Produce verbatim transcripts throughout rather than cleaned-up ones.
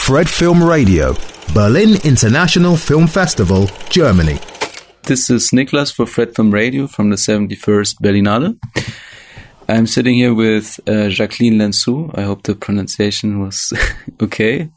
Fred Film Radio, Berlin International Film Festival, Germany. This is Niklas for Fred Film Radio from the seventy-first Berlinale. I'm sitting here with uh, Jacqueline Lansou. I hope the pronunciation was okay.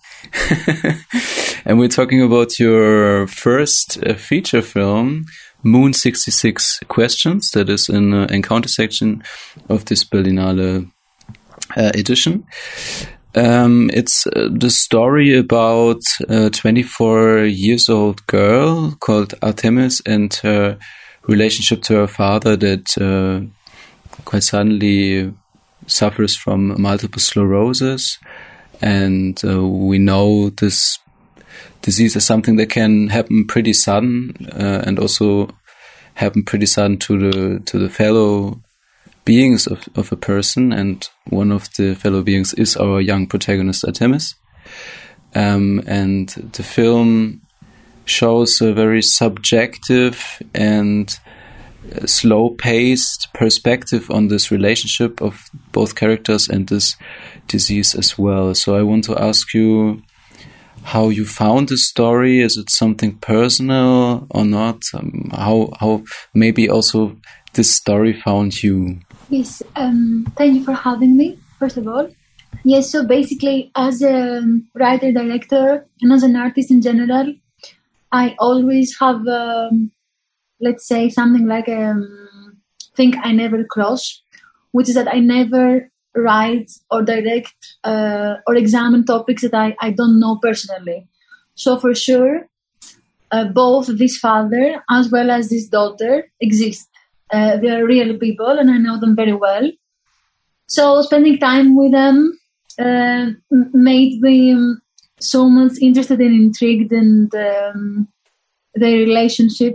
And we're talking about your first uh, feature film, Moon sixty-six Questions, that is in the encounter section of this Berlinale uh, edition. Um, it's uh, the story about a twenty-four years old girl called Artemis and her relationship to her father that uh, quite suddenly suffers from multiple sclerosis. And uh, we know this disease is something that can happen pretty sudden uh, and also happen pretty sudden to the to the fellow beings of, of a person, and one of the fellow beings is our young protagonist Artemis. Um, and the film shows a very subjective and uh, slow-paced perspective on this relationship of both characters and this disease as well. So I want to ask you how you found this story. Is it something personal or not? Um, how how maybe also this story found you? Yes, um, thank you for having me, first of all. Yes, so basically, as a writer, director, and as an artist in general, I always have, um, let's say, something like a um, thing I never cross, which is that I never write or direct uh, or examine topics that I, I don't know personally. So for sure, uh, both this father as well as this daughter exist. Uh, they are real people and I know them very well. So spending time with them uh, made me um, so much interested and intrigued in um, their relationship.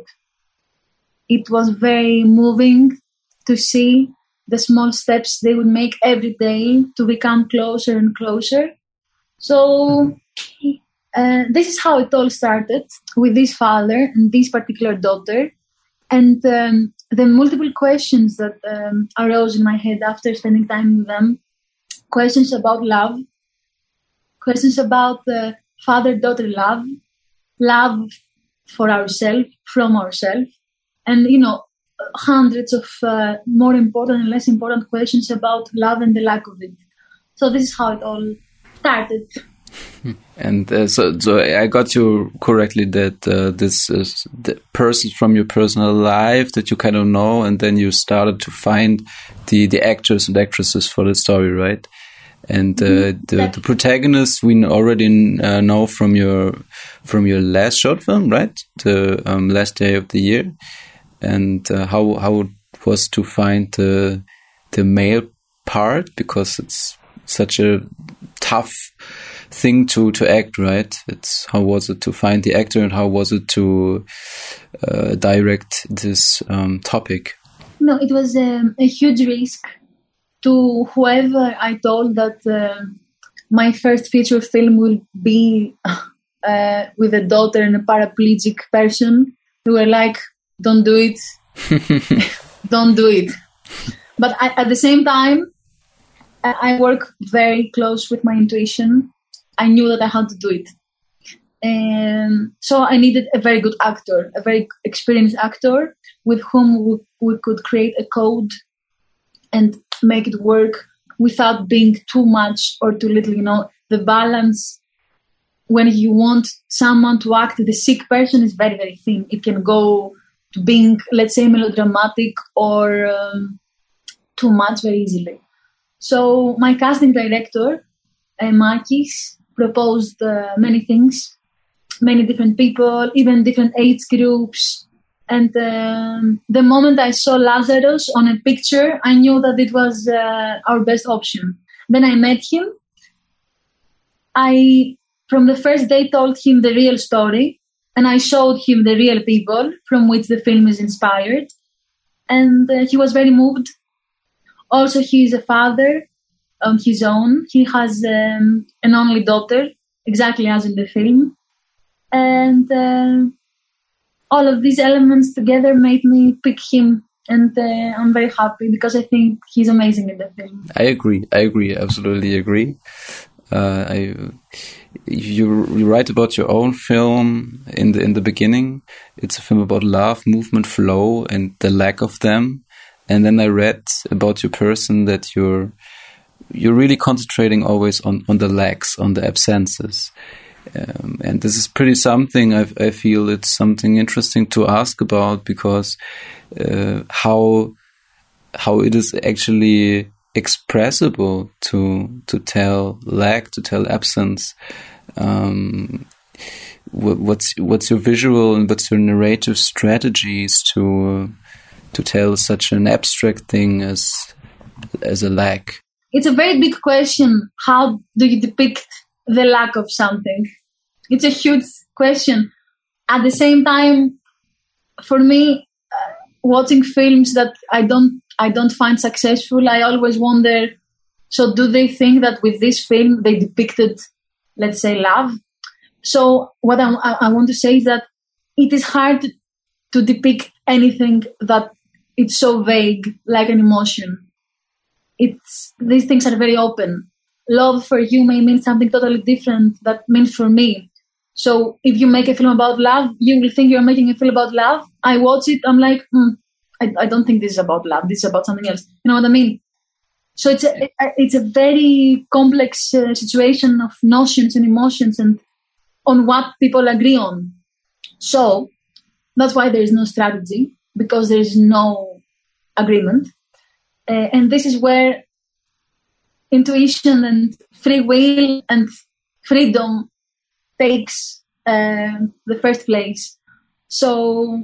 It was very moving to see the small steps they would make every day to become closer and closer. So uh, this is how it all started, with this father and this particular daughter. And um, the multiple questions that um, arose in my head after spending time with them, questions about love, questions about uh, father-daughter love, love for ourselves, from ourselves, and, you know, hundreds of uh, more important and less important questions about love and the lack of it. So this is how it all started. And uh, so, so I got you correctly that uh, this is the person from your personal life that you kind of know, and then you started to find the, the actors and actresses for the story, right? And uh, mm-hmm. the, the protagonist we already uh, know from your from your last short film, right? The um, Last Day of the Year. And uh, how how it was to find the the male part, because it's such a tough thing to, to act, right? It's how was it to find the actor, and how was it to uh, direct this um, topic? No, it was um, a huge risk to whoever I told that uh, my first feature film will be uh, with a daughter and a paraplegic person. They were like, don't do it. Don't do it. But I, at the same time, I, I work very close with my intuition. I knew that I had to do it. And so I needed a very good actor, a very experienced actor with whom we, we could create a code and make it work without being too much or too little. You know, the balance when you want someone to act the sick person is very, very thin. It can go to being, let's say, melodramatic or um, too much very easily. So my casting director, uh, Makis, proposed uh, many things, many different people, even different age groups. And um, the moment I saw Lazarus on a picture, I knew that it was uh, our best option. Then I met him. I, from the first day, told him the real story. And I showed him the real people from which the film is inspired. And uh, he was very moved. Also, he is a father on his own. He has um, an only daughter, exactly as in the film. And uh, all of these elements together made me pick him. And uh, I'm very happy because I think he's amazing in the film. I agree. I agree. Absolutely agree. Uh, I, you, you write about your own film in the in the beginning. It's a film about love, movement, flow, and the lack of them. And then I read about your person that you're you're really concentrating always on on the lacks, on the absences. Um, and this is pretty something I, I feel it's something interesting to ask about, because uh, how how it is actually expressible to to tell lack, to tell absence. Um, what, what's what's your visual and what's your narrative strategies to to tell such an abstract thing as as a lack? It's a very big question. How do you depict the lack of something? It's a huge question. At the same time, for me, uh, watching films that I don't I don't find successful, I always wonder, so do they think that with this film they depicted, let's say, love? So what I, I want to say is that it is hard to depict anything that it's so vague, like an emotion. It's these things are very open. Love for you may mean something totally different that means for me. So if you make a film about love, you will think you're making a film about love. I watch it, I'm like, hmm, I, I don't think this is about love. This is about something else. You know what I mean? So it's a, it's a very complex uh, situation of notions and emotions and on what people agree on. So that's why there is no strategy, because there is no agreement. Uh, and this is where intuition and free will and freedom takes uh, the first place. So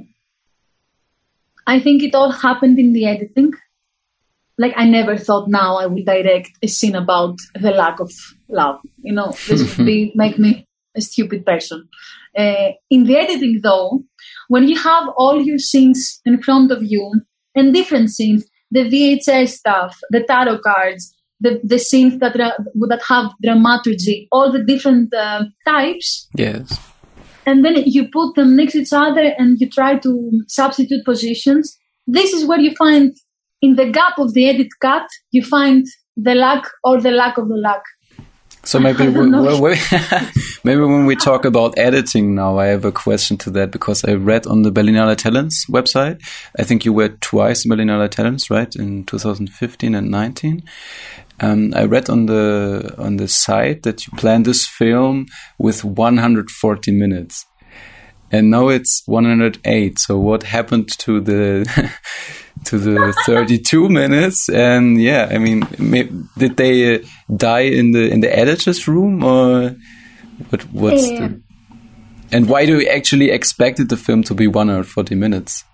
I think it all happened in the editing. Like, I never thought now I will direct a scene about the lack of love. You know, this would be make me a stupid person. Uh, in the editing, though, when you have all your scenes in front of you and different scenes, the V H S stuff, the tarot cards, the, the scenes that that have dramaturgy, all the different uh, types. Yes. And then you put them next to each other and you try to substitute positions. This is where you find, in the gap of the edit cut, you find the lack or the lack of the lack. So maybe we, we, we, maybe when we talk about editing now, I have a question to that, because I read on the Berlinale Talents website, I think you were twice in Berlinale Talents, right, in two thousand fifteen and nineteen. Um, I read on the on the site that you planned this film with one hundred forty minutes, and now it's one hundred eight. So what happened to the to the thirty-two minutes? And yeah, I mean, may, did they uh, die in the in the editor's room, or what? What's yeah. the, and why do you actually expected the film to be one hundred forty minutes?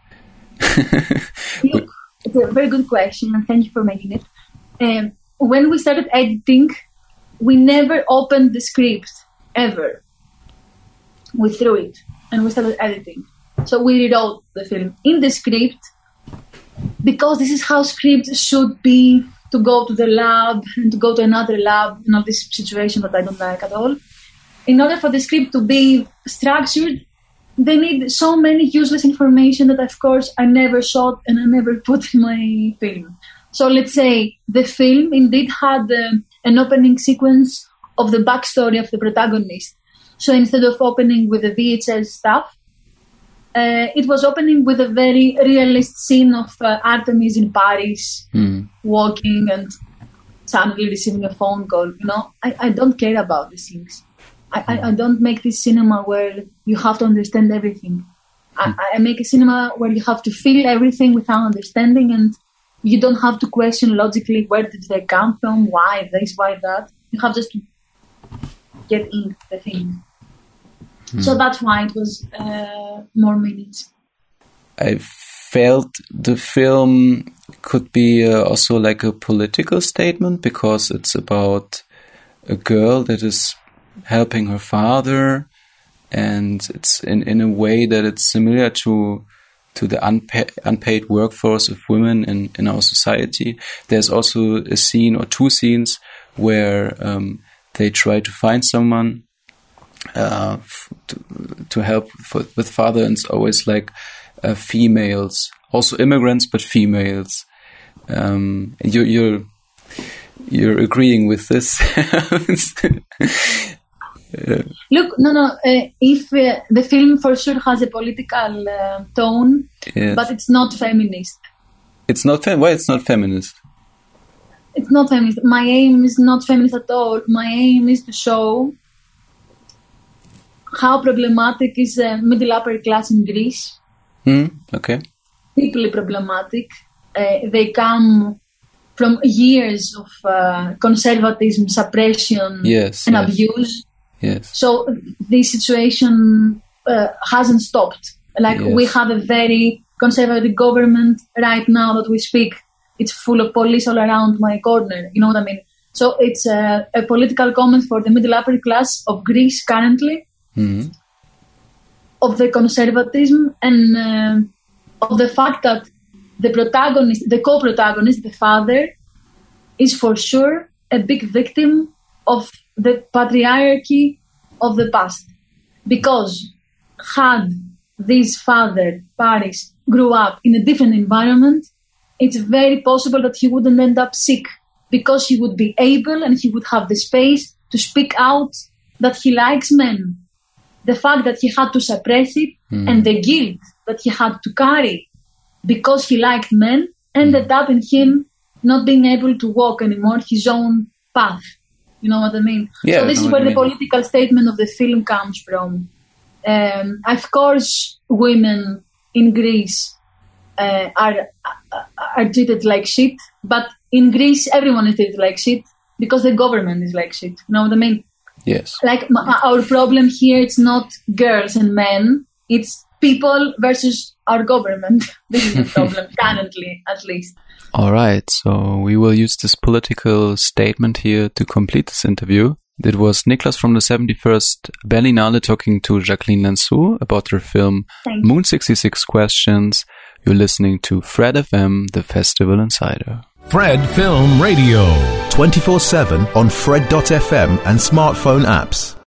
It's a very good question, and thank you for making it. Um, when we started editing, we never opened the script, ever. We threw it, and we started editing. So we rewrote the film in the script, because this is how scripts should be, to go to the lab and to go to another lab, and all this situation that I don't like at all. In order for the script to be structured, they need so many useless information that, of course, I never shot and I never put in my film. So let's say the film indeed had uh, an opening sequence of the backstory of the protagonist. So instead of opening with the V H S stuff, uh, it was opening with a very realist scene of uh, Artemis in Paris, mm. walking and suddenly receiving a phone call. You know, I, I don't care about these things. I, I, I don't make this cinema where you have to understand everything. I, I make a cinema where you have to feel everything without understanding, and you don't have to question logically where did they come from, why this, why that. You have just to get in the thing. Mm. So that's why it was uh, more minutes. I felt the film could be uh, also like a political statement, because it's about a girl that is helping her father, and it's in, in a way that it's similar to to the unpa- unpaid workforce of women in, in our society. There's also a scene or two scenes where um, they try to find someone uh, f- to, to help for, with father, and it's always like uh, females, also immigrants, but females. Um, you, you're you're agreeing with this. Uh, Look, no, no. Uh, if uh, the film for sure has a political uh, tone, yes. but it's not feminist. It's not fem- why it's not feminist? It's not feminist. My aim is not feminist at all. My aim is to show how problematic is the middle upper class in Greece. Mm, okay. Deeply problematic. Uh, they come from years of uh, conservatism, suppression, yes, and yes. abuse. Yes. So this situation uh, hasn't stopped. Like yes. we have a very conservative government right now that we speak. It's full of police all around my corner. You know what I mean? So it's a, a political comment for the middle upper class of Greece currently, mm-hmm. of the conservatism and uh, of the fact that the protagonist, the co-protagonist, the father, is for sure a big victim of the patriarchy of the past. Because had this father, Paris, grew up in a different environment, it's very possible that he wouldn't end up sick, because he would be able and he would have the space to speak out that he likes men. The fact that he had to suppress it mm. and the guilt that he had to carry because he liked men ended mm. up in him not being able to walk anymore his own path. You know what I mean? Yeah, so this is where the political statement of the film comes from. Um, of course, women in Greece uh, are are treated like shit, but in Greece, everyone is treated like shit because the government is like shit. You know what I mean? Yes. Like our problem here, it's not girls and men; it's people versus our government. This is the problem currently, at least. All right, so we will use this political statement here to complete this interview. It was Niklas from the seventy-first Berlinale talking to Jacqueline Lanceau about her film Moon sixty-six Questions. You're listening to Fred F M, the Festival Insider. Fred Film Radio. twenty-four seven on Fred dot f m and smartphone apps.